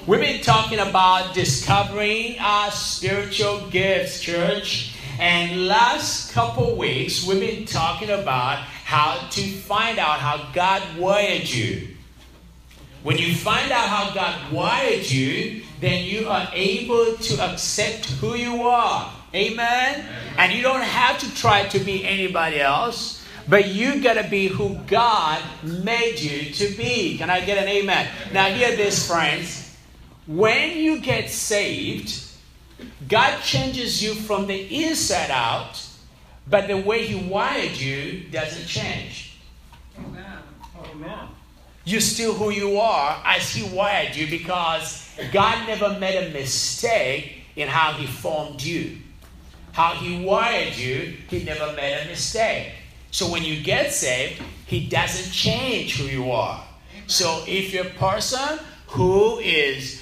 We've been talking about discovering our spiritual gifts, church. And last couple weeks, we've been talking about how to find out how God wired you. When you find out how God wired you, then you are able to accept who you are. Amen? And you don't have to try to be anybody else, but you got to be who God made you to be. Can I get an amen? Now hear this, friends. When you get saved, God changes you from the inside out, but the way He wired you doesn't change. Amen. Amen. You're still who you are as He wired you, because God never made a mistake in how He formed you. How He wired you, He never made a mistake. So when you get saved, He doesn't change who you are. So if you're a person who is,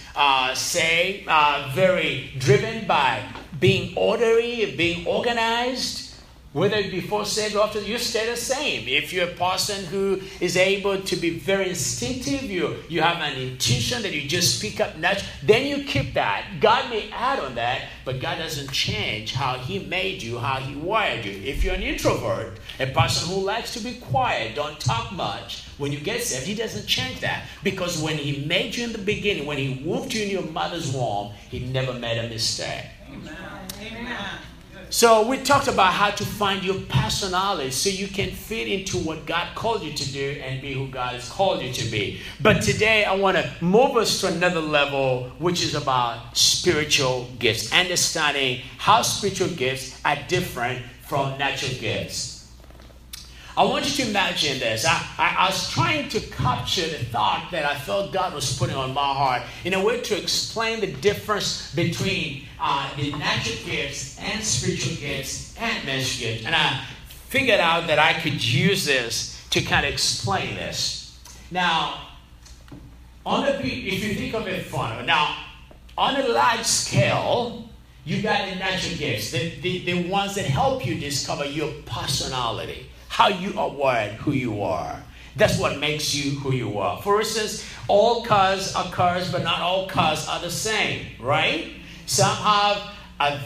very driven by being orderly, being organized, whether before saved or after, you stay the same. If you're a person who is able to be very instinctive, you have an intuition that you just pick up naturally, then you keep that. God may add on that, but God doesn't change how He made you, how He wired you. If you're an introvert, a person who likes to be quiet, don't talk much, when you get saved, He doesn't change that. Because when He made you in the beginning, when He woved you in your mother's womb, He never made a mistake. Amen. Amen. So we talked about how to find your personality so you can fit into what God called you to do and be who God has called you to be. But today I want to move us to another level, which is about spiritual gifts. Understanding how spiritual gifts are different from natural gifts. I want you to imagine this. I was trying to capture the thought that I felt God was putting on my heart in a way to explain the difference between the natural gifts and spiritual gifts and ministry gifts. And I figured out that I could use this to kind of explain this. Now, if you think of it fun, now on a large scale, you got the natural gifts, the ones that help you discover your personality. How you are wired, who you are. That's what makes you who you are. For instance, all cars are cars, but not all cars are the same, right? Some have a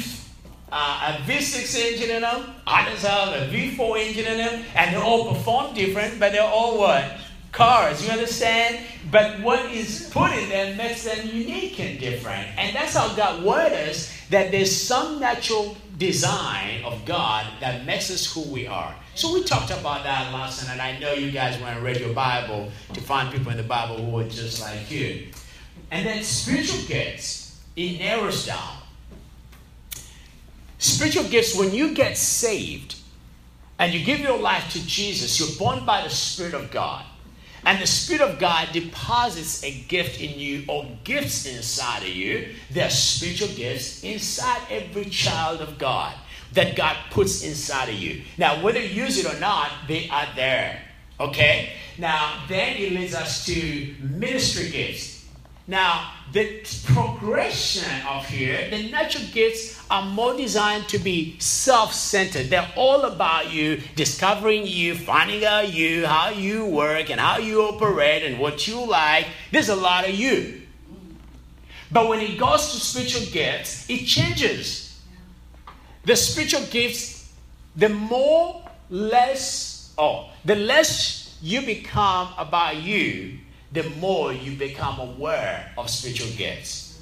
V6 engine in them, others have a V4 engine in them, and they all perform different, but they're all what? Cars, you understand? But what is put in them makes them unique and different. And that's how God wired us, that there's some natural design of God that makes us who we are. So we talked about that last night, and I know you guys want to read your Bible to find people in the Bible who are just like you. And then spiritual gifts, it narrows down. Spiritual gifts, when you get saved and you give your life to Jesus, you're born by the Spirit of God. And the Spirit of God deposits a gift in you, or gifts inside of you. There are spiritual gifts inside every child of God that God puts inside of you. Now, whether you use it or not, they are there. Okay? Now, then it leads us to ministry gifts. Now, the progression of here, the natural gifts are more designed to be self-centered. They're all about you, discovering you, finding out you, how you work and how you operate and what you like. There's a lot of you. But when it goes to spiritual gifts, it changes. The spiritual gifts, the less you become about you, the more you become aware of spiritual gifts.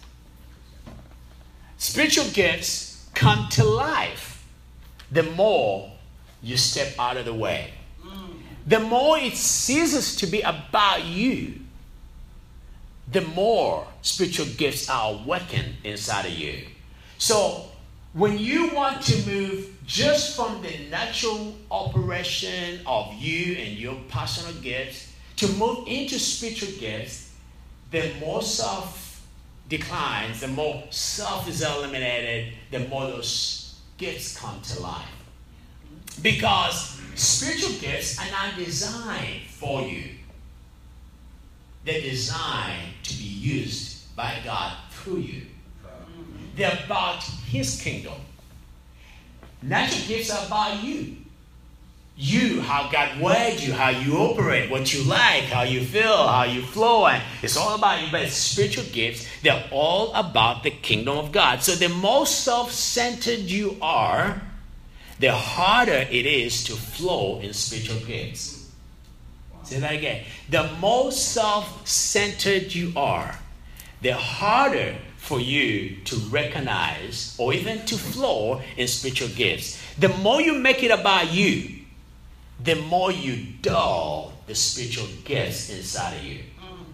Spiritual gifts come to life the more you step out of the way. The more it ceases to be about you, the more spiritual gifts are awakened inside of you. So when you want to move just from the natural operation of you and your personal gifts to move into spiritual gifts, the more self declines, the more self is eliminated, the more those gifts come to life. Because spiritual gifts are not designed for you. They're designed to be used by God through you. They're about His kingdom. Natural gifts are about you. how God wired you, how you operate, what you like, how you feel, how you flow, and it's all about you. But spiritual gifts, they're all about the kingdom of God. So the more self-centered you are, the harder it is to flow in spiritual gifts. Say that again. The more self-centered you are, the harder for you to recognize or even to flow in spiritual gifts. The more you make it about you, the more you dull the spiritual gifts inside of you.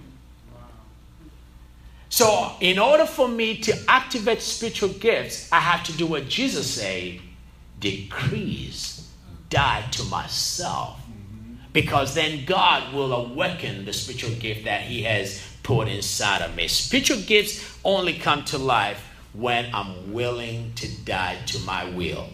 So in order for me to activate spiritual gifts, I have to do what Jesus said, decrease, die to myself. Because then God will awaken the spiritual gift that he has put inside of me. Spiritual gifts only come to life when I'm willing to die to my will.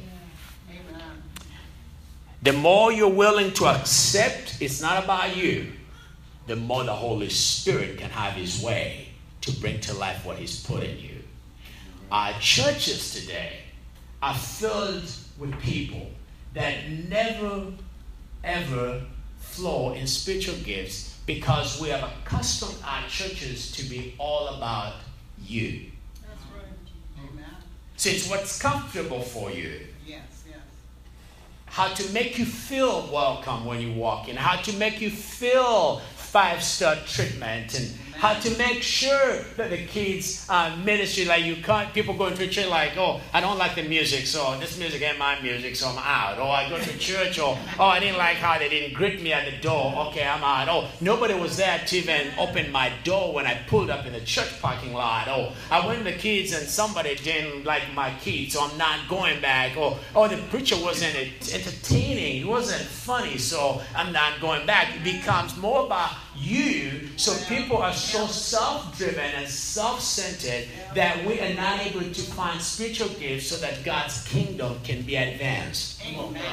The more you're willing to accept it's not about you, the more the Holy Spirit can have his way to bring to life what he's put in you. Our churches today are filled with people that never, ever flow in spiritual gifts because we have accustomed our churches to be all about you. That's right. Amen. So it's what's comfortable for you. Yes, yes. How to make you feel welcome when you walk in. How to make you feel 5-star treatment. And how to make sure that the kids ministry, like you can't, people go into church like, oh, I don't like the music, so this music ain't my music, so I'm out. Or I go to church, or, oh, I didn't like how they didn't greet me at the door, okay, I'm out. Oh, nobody was there to even open my door when I pulled up in the church parking lot. Oh, I went to the kids and somebody didn't like my kids, so I'm not going back. Or, oh, the preacher wasn't entertaining, it wasn't funny, so I'm not going back. It becomes more about you, so people are so self-driven and self-centered that we are not able to find spiritual gifts so that God's kingdom can be advanced. Amen.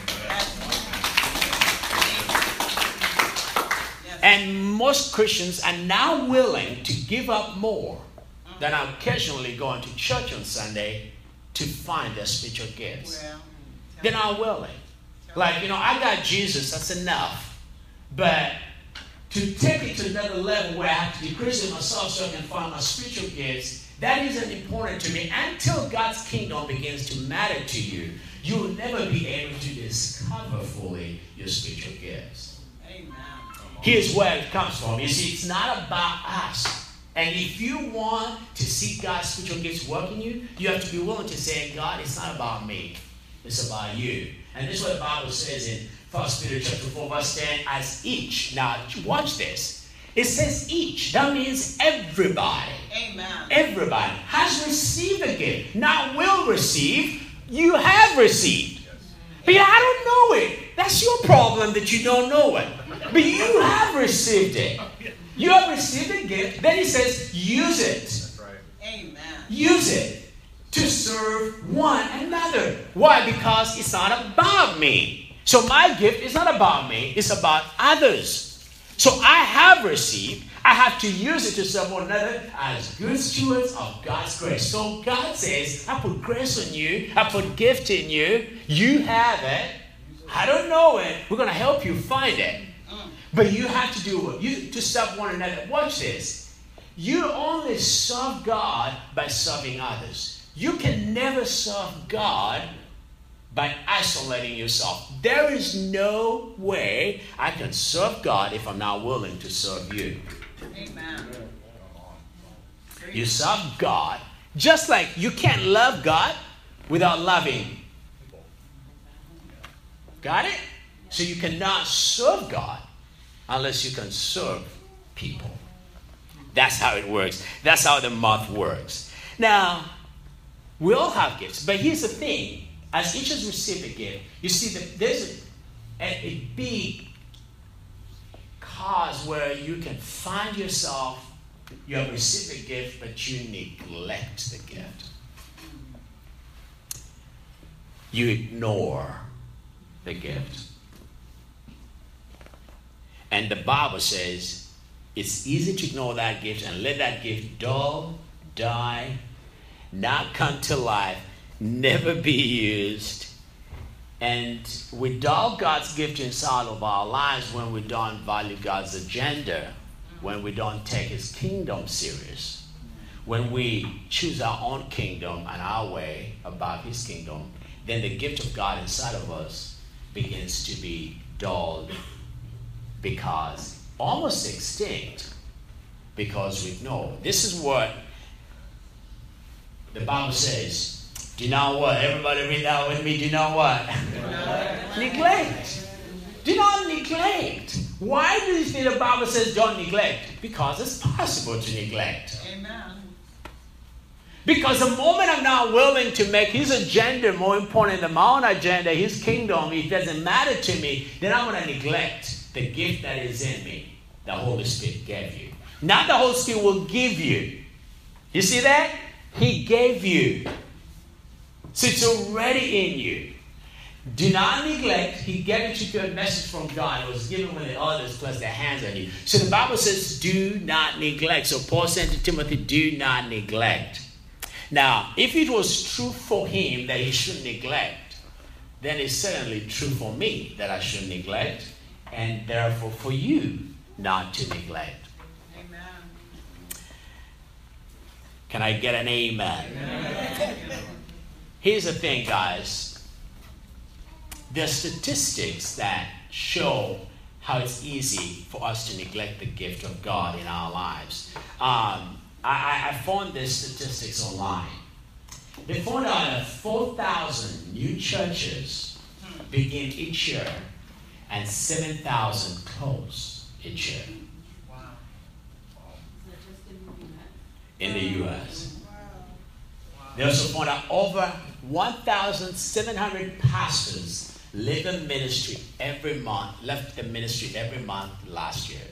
And most Christians are now willing to give up more than occasionally going to church on Sunday to find their spiritual gifts. They're not willing. Like, I got Jesus, that's enough. But to take it to another level where I have to decrease in myself so I can find my spiritual gifts, that isn't important to me. Until God's kingdom begins to matter to you, you will never be able to discover fully your spiritual gifts. Amen. Here's where it comes from. You see, it's not about us. And if you want to see God's spiritual gifts work in you, you have to be willing to say, God, it's not about me. It's about you. And this is what the Bible says in 1 Peter chapter 4, verse 10, as each. Now, watch this. It says each. That means everybody. Amen. Everybody has received a gift. Not will receive. You have received. But I don't know it. That's your problem that you don't know it. But you have received it. You have received a gift. Then he says, use it. That's right. Amen. Use it to serve one another. Why? Because it's not about me. So my gift is not about me, it's about others. So I have received, I have to use it to serve one another as good stewards of God's grace. So God says, I put grace on you, I put gift in you, you have it, I don't know it, we're going to help you find it. But you have to do it, to serve one another. Watch this. You only serve God by serving others. You can never serve God by isolating yourself. There is no way I can serve God if I'm not willing to serve you. Amen. You serve God. Just like you can't love God without loving. Got it? So you cannot serve God unless you can serve people. That's how it works. That's how the math works. Now, we all have gifts, but here's the thing. As each has received a gift, you see that there's a big cause where you can find yourself, you have received a gift, but you neglect the gift. You ignore the gift. And the Bible says it's easy to ignore that gift and let that gift dull, die, not come to life, never be used, And we doubt God's gift inside of our lives when we don't value God's agenda, when we don't take his kingdom serious, when we choose our own kingdom and our way about his kingdom, then the gift of God inside of us begins to be dulled, because almost extinct, because we know. This is what the Bible says. Do not what? Everybody read that with me. Do not what? Neglect. Do not neglect. Why do you think the Bible says don't neglect? Because it's possible to neglect. Amen. Because the moment I'm not willing to make his agenda more important than my own agenda, his kingdom, it doesn't matter to me, then I'm going to neglect the gift that is in me, the Holy Spirit gave you. Not the Holy Spirit will give you. You see that? He gave you. So it's already in you. Do not neglect. He gave it to you a message from God. It was given when the others placed their hands on you. So the Bible says, do not neglect. So Paul said to Timothy, do not neglect. Now, if it was true for him that he should neglect, then it's certainly true for me that I should neglect, and therefore for you not to neglect. Amen. Can I get an amen? Amen. Here's the thing, guys. There are statistics that show how it's easy for us to neglect the gift of God in our lives. I found these statistics online. They found out that 4,000 new churches begin each year and 7,000 close each year. Wow. In the U.S. They also found out over 1,700 pastors leave the ministry every month, left the ministry every month last year.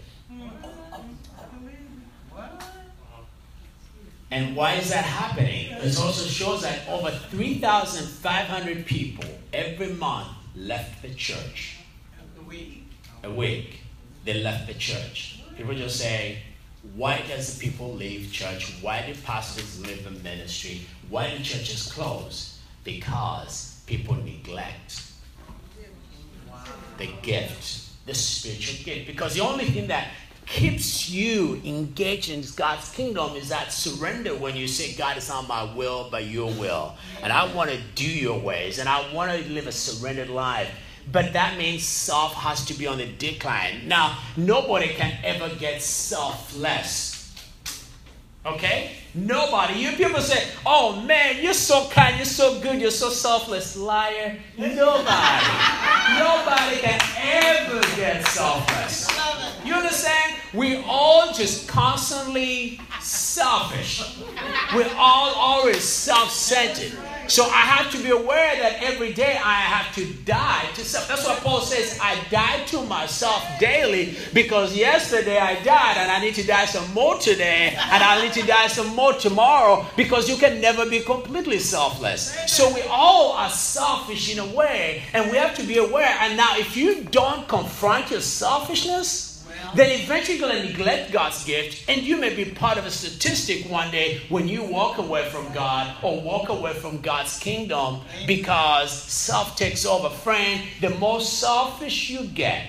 And why is that happening? It also shows that over 3,500 people every month left the church. A week. They left the church. People just say, why does the people leave church? Why do pastors leave the ministry? Why do churches close? Because people neglect the gift, the spiritual gift. Because the only thing that keeps you engaged in God's kingdom is that surrender, when you say, God, it's not my will but your will, and I want to do your ways, and I want to live a surrendered life. But that means self has to be on the decline. Now, nobody can ever get selfless. Okay? Nobody. You people say, oh man, you're so kind, you're so good, you're so selfless. Liar. Nobody. Nobody can ever get selfless. You understand? We all just constantly selfish. We're all always self-centered. So I have to be aware that every day I have to die to self. That's why Paul says, I die to myself daily, because yesterday I died and I need to die some more today, and I need to die some more tomorrow, because you can never be completely selfless. So we all are selfish in a way, and we have to be aware. And now if you don't confront your selfishness, then eventually you're going to neglect God's gift, and you may be part of a statistic one day when you walk away from God or walk away from God's kingdom, because self takes over. Friend, the more selfish you get,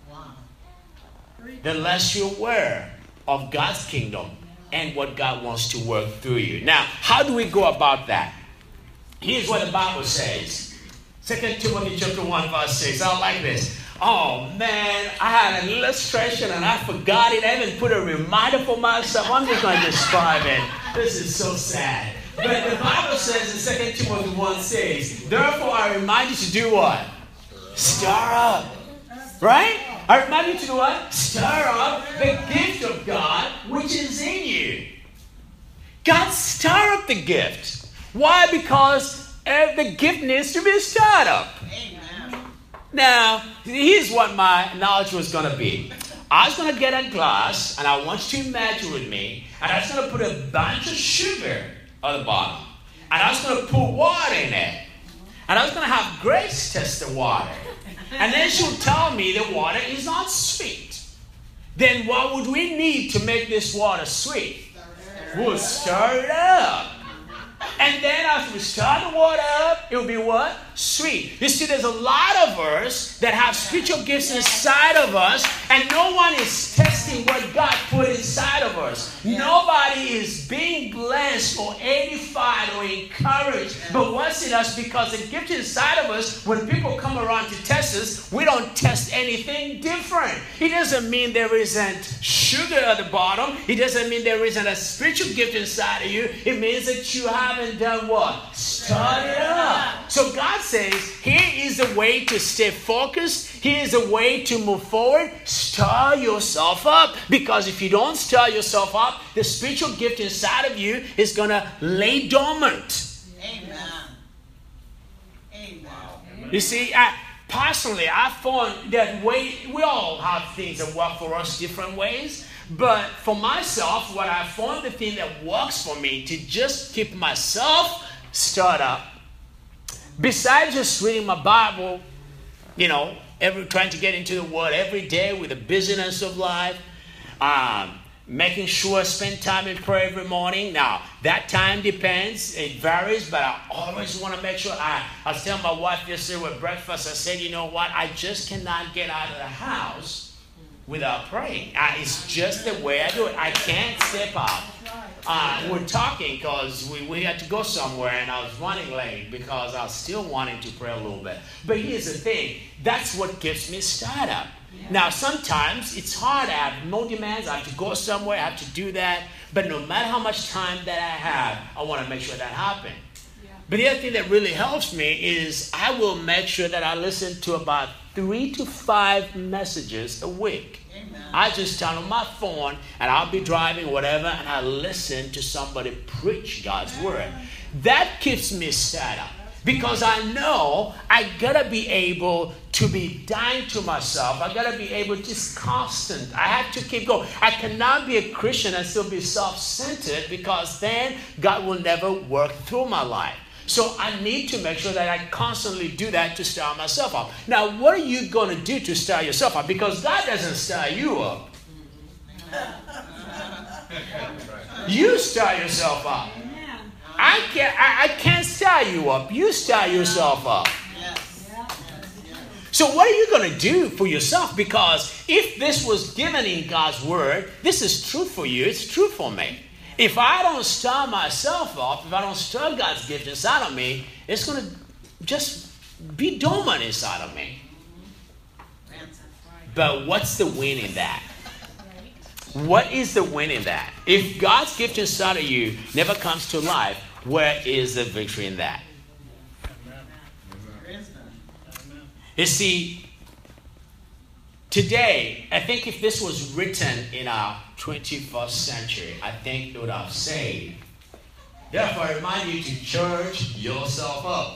the less you're aware of God's kingdom and what God wants to work through you. Now, how do we go about that? Here's what the Bible says. 2 Timothy chapter 1 verse 6. I like this. Oh man, I had an illustration and I forgot it. I even put a reminder for myself. I'm just going to describe it. This is so sad. But the Bible says in 2 Timothy 1 says, therefore I remind you to do what? Stir up. Right? I remind you to do what? Stir up the gift of God which is in you. God, stir up the gift. Why? Because the gift needs to be stirred up. Now, here's what my knowledge was going to be. I was going to get a glass, and I want you to imagine with me, and I was going to put a bunch of sugar on the bottom, and I was going to put water in it, and I was going to have Grace test the water, and then she'll tell me the water is not sweet. Then what would we need to make this water sweet? We'll stir it up. And then after we stir the water up, it will be what? sweet. You see, there's a lot of us that have spiritual gifts inside of us, and no one is testing what God put inside of us. Nobody is being blessed or edified or encouraged but what's in us, because the gift inside of us, when people come around to test us, we don't test anything different. It doesn't mean there isn't sugar at the bottom. It doesn't mean there isn't a spiritual gift inside of you. It means that you haven't done what? Started up. So God says, here is a way to stay focused. Here is a way to move forward. Stir yourself up. Because if you don't stir yourself up, the spiritual gift inside of you is going to lay dormant. Amen. Amen. You see, personally, I found that we all have things that work for us different ways. But for myself, what I found, the thing that works for me to just keep myself stirred up, besides just reading my Bible, trying to get into the Word every day with the busyness of life, making sure I spend time in prayer every morning. Now, that time depends. It varies, but I always want to make sure. I was telling my wife yesterday with breakfast, I said, you know what? I just cannot get out of the house without praying. It's just the way I do it. I can't step out. We're talking because we had to go somewhere, and I was running late because I was still wanting to pray a little bit. But here's the thing. That's what gets me started up. Now, sometimes it's hard. I have no demands. I have to go somewhere. I have to do that. But no matter how much time that I have, I want to make sure that happens. But the other thing that really helps me is I will make sure that I listen to about 3 to 5 messages a week. Amen. I just turn on my phone, and I'll be driving, whatever, and I listen to somebody preach God's word. That keeps me set up, because I know I gotta be able to be dying to myself. I gotta be able to just constant. I have to keep going. I cannot be a Christian and still be self-centered, because then God will never work through my life. So I need to make sure that I constantly do that to stir myself up. Now, what are you going to do to stir yourself up? Because God doesn't stir you up. You stir yourself up. I can't stir you up. You stir yourself up. So what are you going to do for yourself? Because if this was given in God's word, this is true for you. It's true for me. If I don't stir myself up, if I don't stir God's gift inside of me, it's going to just be dormant inside of me. But what's the win in that? What is the win in that? If God's gift inside of you never comes to life, where is the victory in that? You see, today, I think if this was written in our 21st century, I think it would have said, therefore I remind you to charge yourself up.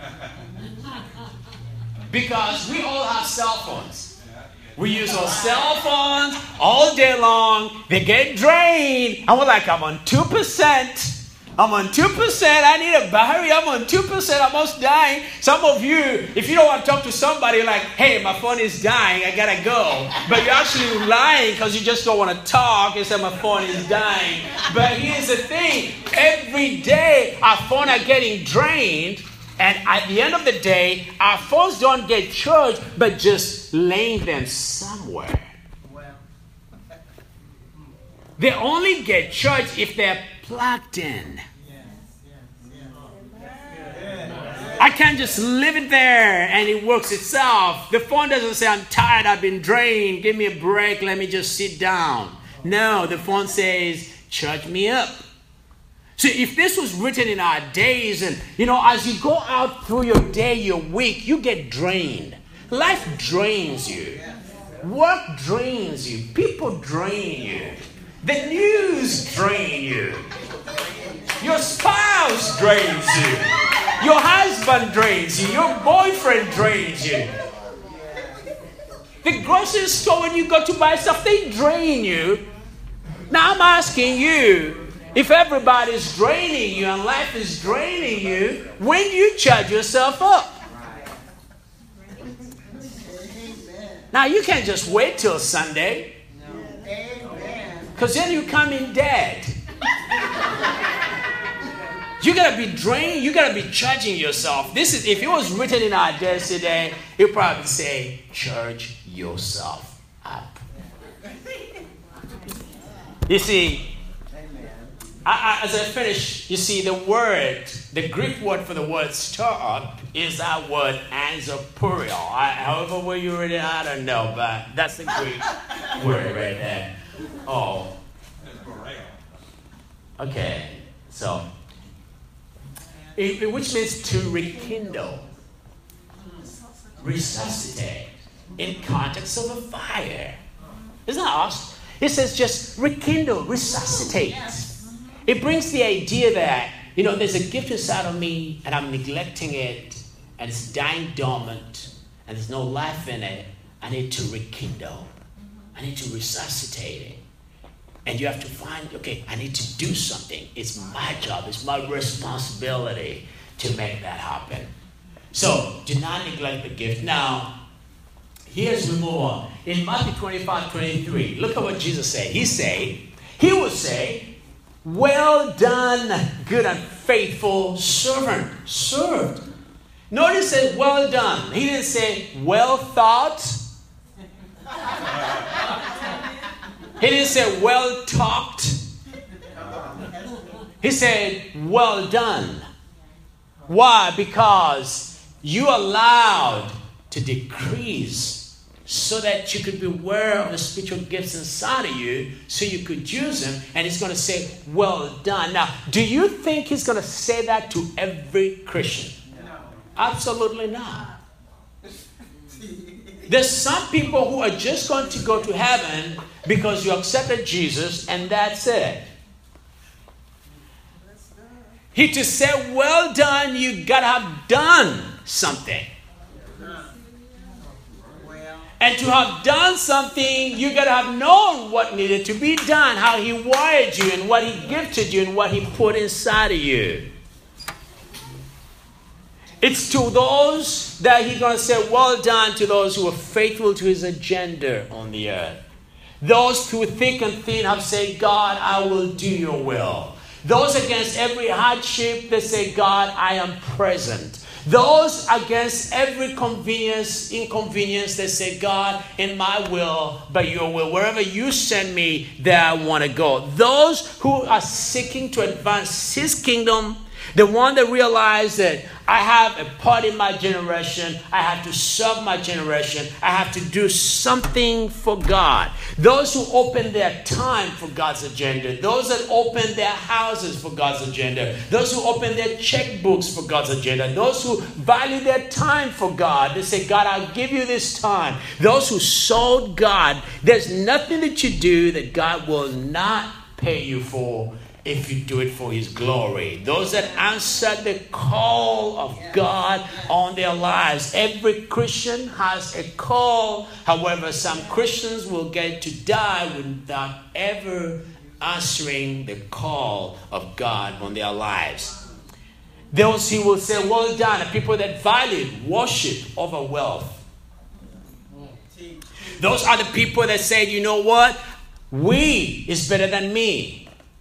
Because we all have cell phones. We use our cell phones all day long. They get drained. And we're like, I'm on 2%. I'm on 2%. I need a battery. I'm on 2%. I'm almost dying. Some of you, if you don't want to talk to somebody like, hey, my phone is dying, I got to go. But you're actually lying because you just don't want to talk and say my phone is dying. But here's the thing. Every day, our phones are getting drained. And at the end of the day, our phones don't get charged, but just laying them somewhere. They only get charged if they're plugged in. I can't just leave it there and it works itself. The phone doesn't say, I'm tired, I've been drained, give me a break, let me just sit down. No, the phone says, charge me up. So if this was written in our days, and as you go out through your day, your week, you get drained. Life drains you. Work drains you. People drain you. The news drain you. Your spouse drains you. Your husband drains you. Your boyfriend drains you. The grocery store, when you go to buy stuff, they drain you. Now I'm asking you, if everybody's draining you and life is draining you, when do you charge yourself up? Now you can't just wait till Sunday. Because then you come in dead. You got to be drained. You got to be charging yourself. This is, if it was written in our days today, it would probably say, charge yourself up. You see, as I finish, you see the Greek word for the word stir up is that word anzopurial. However way you read it, I don't know, but that's the Greek word right there. Oh. Okay, so, which means to rekindle, resuscitate, in context of a fire. Isn't that awesome? It says just rekindle, resuscitate. It brings the idea that, there's a gift inside of me and I'm neglecting it and it's dying dormant and there's no life in it. I need to rekindle. I need to resuscitate it. And you have to find, okay, I need to do something. It's my job. It's my responsibility to make that happen. So do not neglect the gift. Now, here's we move on. In Matthew 25:23, look at what Jesus said. He will say, well done, good and faithful servant. Served. Notice it said, well done. He didn't say, well thought. He didn't say, well talked. He said, well done. Why? Because you allowed to decrease so that you could be aware of the spiritual gifts inside of you so you could use them. And he's going to say, well done. Now, do you think he's going to say that to every Christian? No. Absolutely not. There's some people who are just going to go to heaven because you accepted Jesus and that's it. He to say, well done, you got to have done something. And to have done something, you got to have known what needed to be done, how he wired you and what he gifted you and what he put inside of you. It's to those that he's going to say, well done, to those who are faithful to his agenda on the earth. Those who thick and thin have said, God, I will do your will. Those against every hardship, they say, God, I am present. Those against every inconvenience, they say, God, in my will, but your will. Wherever you send me, there I want to go. Those who are seeking to advance his kingdom, the one that realize that I have a part in my generation, I have to serve my generation, I have to do something for God. Those who open their time for God's agenda, those that open their houses for God's agenda, those who open their checkbooks for God's agenda, those who value their time for God, they say, God, I'll give you this time. Those who sold God, there's nothing that you do that God will not pay you for if you do it for his glory. Those that answer the call of God on their lives. Every Christian has a call. However, some Christians will get to die without ever answering the call of God on their lives. Those he will say, well done, are people that valued worship over wealth. Those are the people that said, you know what? We is better than me.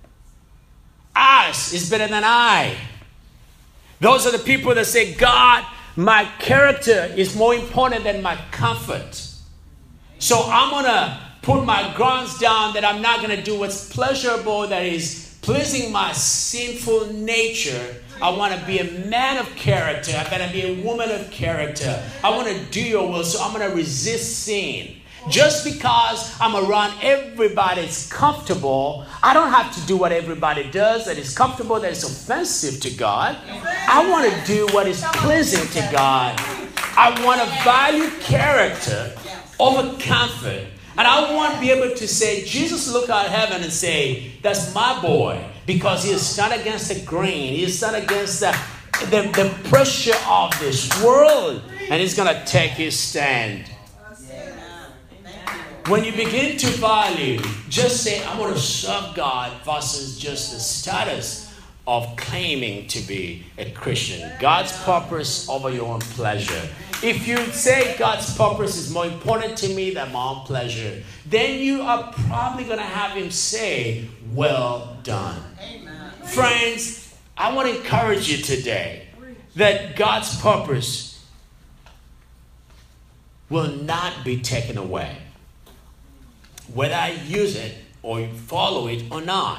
Us is better than I. Those are the people that say, God, my character is more important than my comfort. So I'm going to put my grounds down that I'm not going to do what's pleasurable, that is pleasing my sinful nature. I want to be a man of character. I'm going to be a woman of character. I want to do your will, so I'm going to resist sin. Just because I'm around everybody that's comfortable, I don't have to do what everybody does that is comfortable, that is offensive to God. I want to do what is pleasing to God. I want to value character over comfort. And I want to be able to say, Jesus look out heaven and say, that's my boy. Because he is not against the grain. He is not against the pressure of this world. And he's going to take his stand. When you begin to value, just say, I want to serve God versus just the status of claiming to be a Christian. God's purpose over your own pleasure. If you say God's purpose is more important to me than my own pleasure, then you are probably going to have him say, well done. Amen. Friends, I want to encourage you today that God's purpose will not be taken away, whether I use it or follow it or not.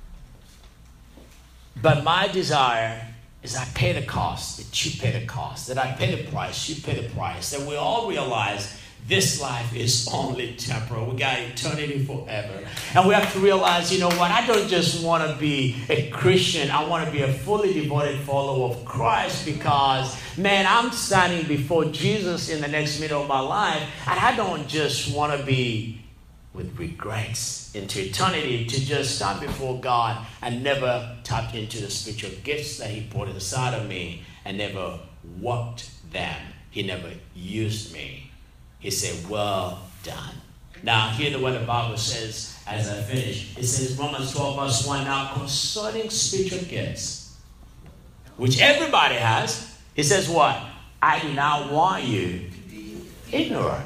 But my desire is I pay the cost, that you pay the cost, that I pay the price, you pay the price, that we all realize this life is only temporal. We got eternity forever. And we have to realize, you know what? I don't just want to be a Christian. I want to be a fully devoted follower of Christ because, man, I'm standing before Jesus in the next minute of my life. And I don't just want to be with regrets into eternity, to just stand before God and never tap into the spiritual gifts that He put inside of me and never worked them. He never used me. He said, well done. Now, hear what the Bible says as I finish. It says, Romans 12, verse 1, now concerning spiritual gifts, which everybody has, it says what? I do not want you to be ignorant.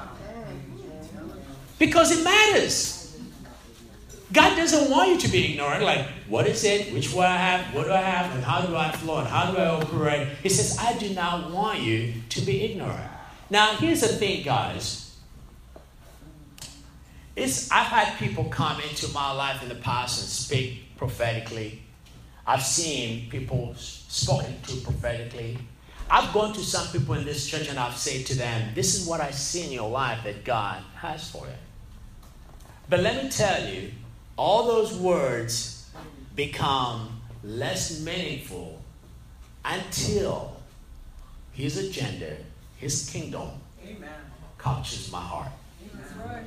Because it matters. God doesn't want you to be ignorant. Like, what is it? Which one I have? What do I have? And how do I flow? And how do I operate? He says, I do not want you to be ignorant. Now, here's the thing, guys. I've had people come into my life in the past and speak prophetically. I've seen people spoken to prophetically. I've gone to some people in this church and I've said to them, this is what I see in your life that God has for you. But let me tell you, all those words become less meaningful until His agenda, His kingdom, Amen. captures my heart. That's right.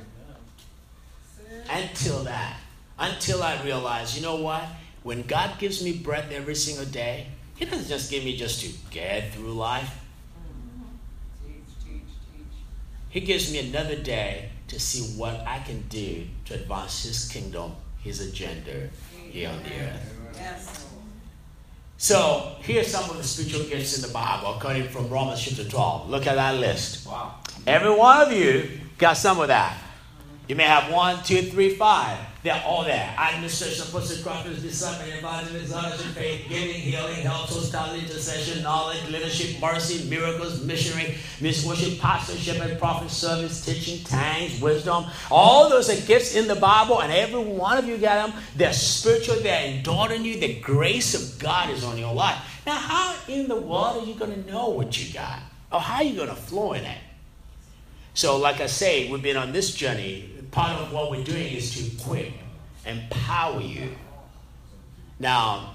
Until I realize, you know what? When God gives me breath every single day, He doesn't just give me just to get through life. Teach. He gives me another day to see what I can do to advance His kingdom, His agenda here on the earth. Yes. So here's some of the spiritual gifts in the Bible, according from Romans chapter 12. Look at that list. Wow. Every one of you got some of that. You may have 1, 2, 3, 5. They're all there. Administration, apostle, prophets, discipline, evangelism, knowledge, faith, giving, healing, help, hospitality, intercession, knowledge, leadership, mercy, miracles, missionary, worship, pastorship, and prophet service, teaching, tongues, wisdom. All those are gifts in the Bible, and every one of you got them. They're spiritual. They're indwelling you. The grace of God is on your life. Now, how in the world are you going to know what you got? Or how are you going to flow in it? So, like I say, we've been on this journey. Part of what we're doing is to equip, empower you. Now,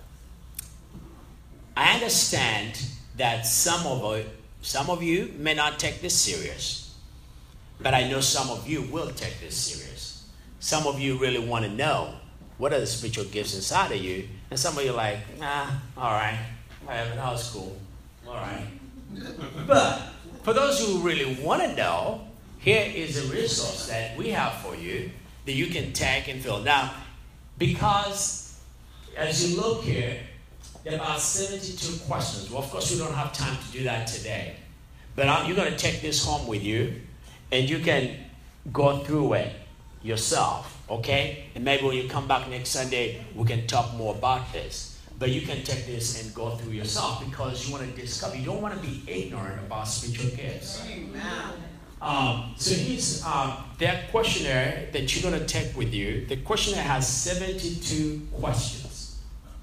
I understand that some of you may not take this serious, but I know some of you will take this serious. Some of you really want to know what are the spiritual gifts inside of you, and some of you are like, nah, all right, whatever, that was cool, all right. But for those who really want to know, here is a resource that we have for you that you can take and fill. Now, because as you look here, there are about 72 questions. Well, of course, we don't have time to do that today. But you're going to take this home with you, and you can go through it yourself, okay? And maybe when you come back next Sunday, we can talk more about this. But you can take this and go through yourself because you want to discover. You don't want to be ignorant about spiritual gifts. Amen. So here's that questionnaire that you're going to take with you. The questionnaire has 72 questions.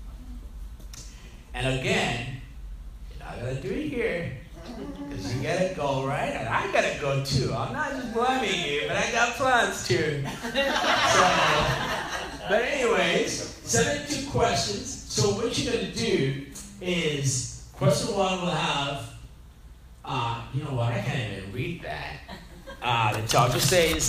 And again, you're not going to do it here because you got to go, right? And I got to go too. I'm not just blaming you, but I got plans too. But anyways, 72 questions. So what you're going to do is, question 1 will have, you know what, I can't even read that. The talk just says,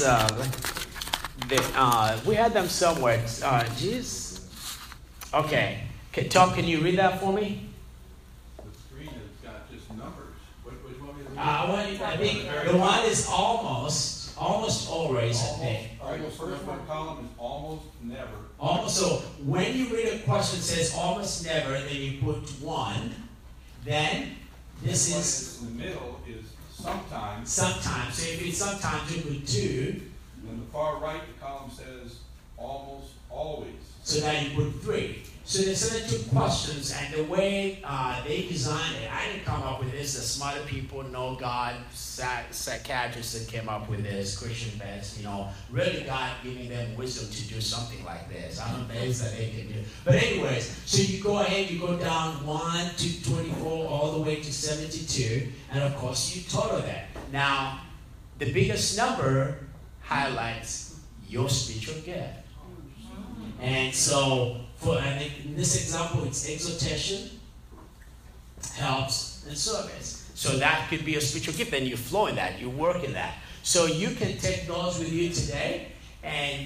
we had them somewhere. Jeez. Okay. Can you read that for me? The screen has got just numbers. Which one is it? I think the one is almost always, I think. All right, the first one column is almost never. Almost. So when you read a question that says almost never, then you put 1. Then this The one is that's in the middle is sometimes. sometimes. So if it's sometimes, you put 2. And in the far right, the column says almost always. So now you put 3. So they sent it 2 questions, and the way they designed it, I didn't come up with this. The smarter people know God, psychiatrists that came up with this, Christian vets, really God giving them wisdom to do something like this. I don't know things that they can do. But anyways, so you go ahead, you go down 1 to 24, all the way to 72, and of course you total that. Now, the biggest number highlights your spiritual gift. And so, in this example, it's exhortation, helps, and service. So that could be a spiritual gift, and you flow in that, you work in that. So you can take those with you today and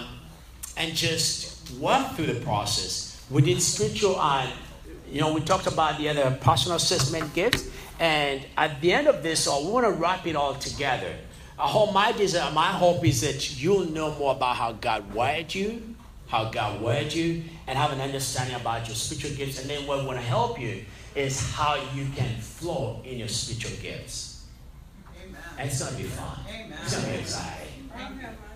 just work through the process. We did spiritual, we talked about the other personal assessment gifts, and at the end of this, we want to wrap it all together. My hope is that you'll know more about how God wired you, and have an understanding about your spiritual gifts. And then what we want to help you is how you can flow in your spiritual gifts. Amen. And it's going to be fun. Amen. It's going to be exciting. Amen.